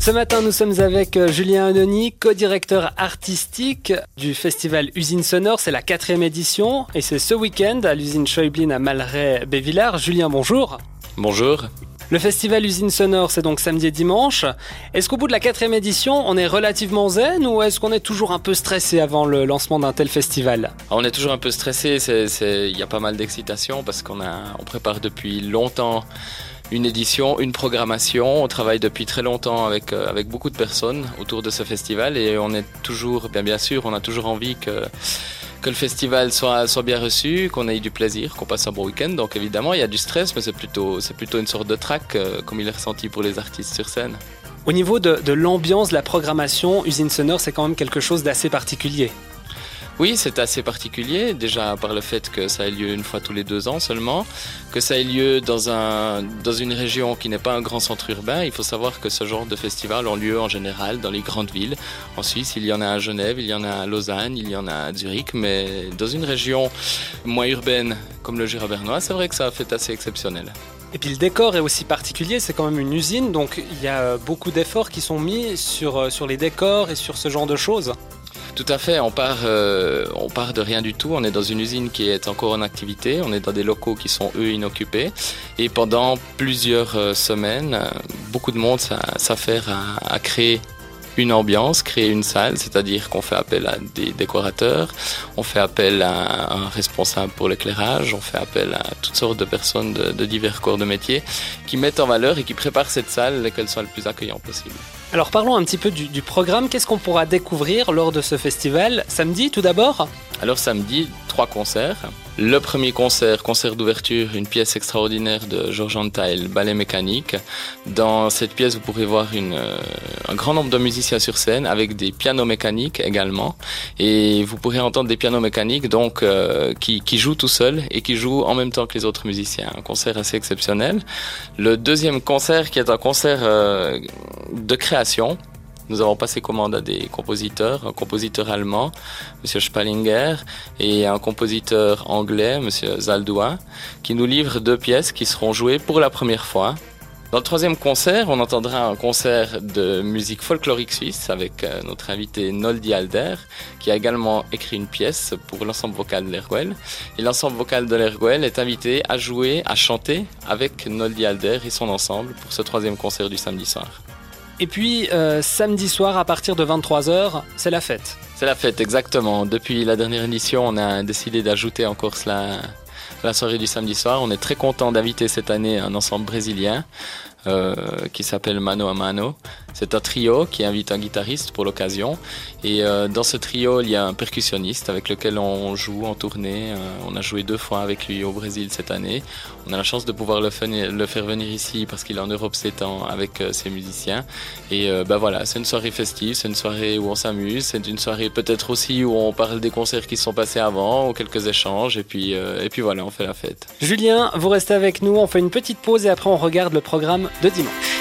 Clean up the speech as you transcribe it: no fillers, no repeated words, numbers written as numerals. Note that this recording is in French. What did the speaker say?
Ce matin, nous sommes avec Julien Anony, co-directeur artistique du festival Usine Sonore. C'est la 4e édition et c'est ce week-end à l'usine Schäublin à Malray-Bévillard. Julien, bonjour. Bonjour. Le festival Usine Sonore, c'est donc samedi et dimanche. Est-ce qu'au bout de la 4e édition, on est relativement zen ou est-ce qu'on est toujours un peu stressé avant le lancement d'un tel festival ? On est toujours un peu stressé, il y a pas mal d'excitation parce qu'on prépare depuis longtemps une édition, une programmation. On travaille depuis très longtemps avec beaucoup de personnes autour de ce festival et on est toujours, bien sûr, on a toujours envie que le festival soit bien reçu, qu'on ait du plaisir, qu'on passe un bon week-end. Donc évidemment, il y a du stress, mais c'est plutôt une sorte de trac, comme il est ressenti pour les artistes sur scène. Au niveau de l'ambiance, de la programmation, Usine Sonore, c'est quand même quelque chose d'assez particulier. Oui, c'est assez particulier, déjà par le fait que ça ait lieu une fois tous les 2 ans seulement, que ça ait lieu dans une région qui n'est pas un grand centre urbain. Il faut savoir que ce genre de festival ont lieu en général dans les grandes villes. En Suisse, il y en a à Genève, il y en a à Lausanne, il y en a à Zurich, mais dans une région moins urbaine comme le Jura bernois, c'est vrai que ça a fait assez exceptionnel. Et puis le décor est aussi particulier, c'est quand même une usine, donc il y a beaucoup d'efforts qui sont mis sur les décors et sur ce genre de choses. Tout à fait, on part de rien du tout, on est dans une usine qui est encore en activité, on est dans des locaux qui sont eux inoccupés et pendant plusieurs semaines, beaucoup de monde s'affaire à créer une ambiance, créer une salle, c'est-à-dire qu'on fait appel à des décorateurs, on fait appel à un responsable pour l'éclairage, on fait appel à toutes sortes de personnes de divers corps de métier qui mettent en valeur et qui préparent cette salle qu'elle soit le plus accueillante possible. Alors parlons un petit peu du programme. Qu'est-ce qu'on pourra découvrir lors de ce festival ? Samedi tout d'abord ? Alors samedi, 3 concerts. Le premier concert d'ouverture, une pièce extraordinaire de Georges Antheil, ballet mécanique. Dans cette pièce, vous pourrez voir un grand nombre de musiciens sur scène avec des pianos mécaniques également. Et vous pourrez entendre des pianos mécaniques donc qui jouent tout seuls et qui jouent en même temps que les autres musiciens. Un concert assez exceptionnel. Le deuxième concert qui est un concert de création. Nous avons passé commande à des compositeurs, un compositeur allemand, M. Spallinger, et un compositeur anglais, M. Zaldoua, qui nous livrent 2 pièces qui seront jouées pour la première fois. Dans le 3e concert, on entendra un concert de musique folklorique suisse avec notre invité Noldi Alder, qui a également écrit une pièce pour l'ensemble vocal de l'Erguel. Et l'ensemble vocal de l'Erguel est invité à jouer, à chanter avec Noldi Alder et son ensemble pour ce 3e concert du samedi soir. Et puis, samedi soir, à partir de 23h, c'est la fête. C'est la fête, exactement. Depuis la dernière édition, on a décidé d'ajouter encore cela à la soirée du samedi soir. On est très content d'inviter cette année un ensemble brésilien qui s'appelle Mano a Mano. C'est un trio qui invite un guitariste pour l'occasion. Et dans ce trio, il y a un percussionniste avec lequel on joue en tournée. On a joué 2 fois avec lui au Brésil cette année. On a la chance de pouvoir le faire venir ici parce qu'il est en Europe 7 ans avec ses musiciens. Et voilà, c'est une soirée festive, c'est une soirée où on s'amuse. C'est une soirée peut-être aussi où on parle des concerts qui se sont passés avant, ou quelques échanges. Et puis voilà, on fait la fête. Julien, vous restez avec nous, on fait une petite pause et après on regarde le programme de dimanche.